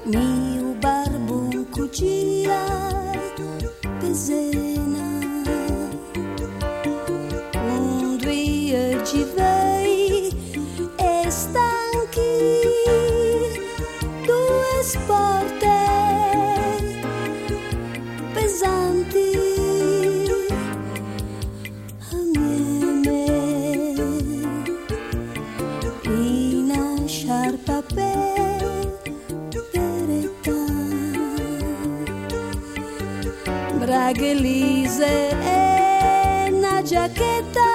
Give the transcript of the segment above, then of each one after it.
Mio barbun cucia pesena, un due ci vei e stanchi, due sporte pesanti. Sciarpa peretta, braghe lise e una giacchetta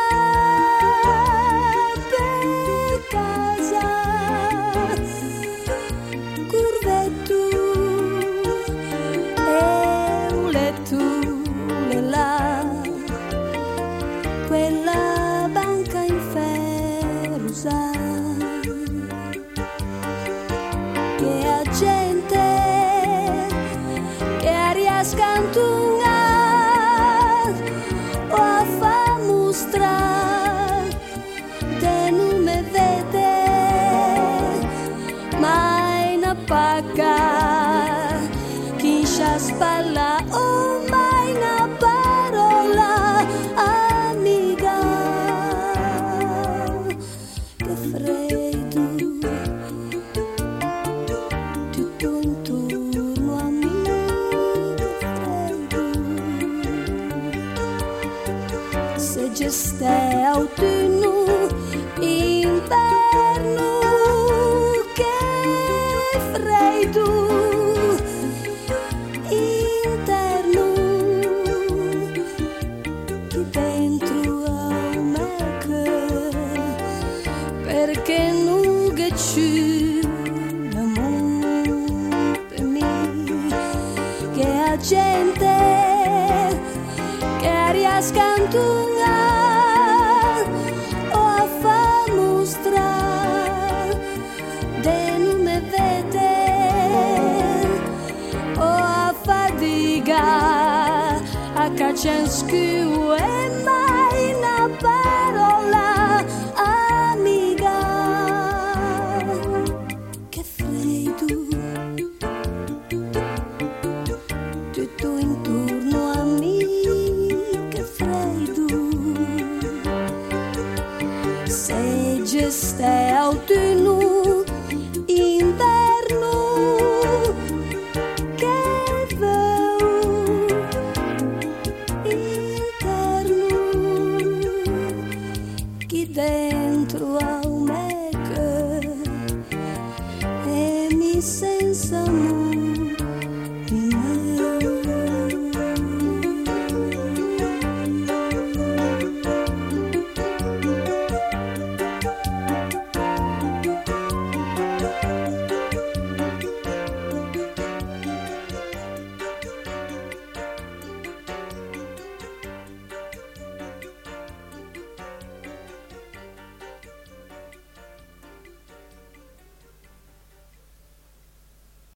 per casa, curvetto e un letto là, quella banca in ferro usata. Che a gente che aria scantunga o a fa mostrar te non me vede mai na pacca chi scia spalla o mai na parola amiga. Che freddo intorno a me, se geste autunno, inverno, che freddo interno, che dentro a me perché non che ci gente che aria scantunga o a fa mostrar de non me vede o a fadiga a caccianscu e mai una parola amiga. Che freddo tutto intorno a me, che freddo, se geste autunno, inverno, che veu interno, chi dentro a me che e mi senza amore.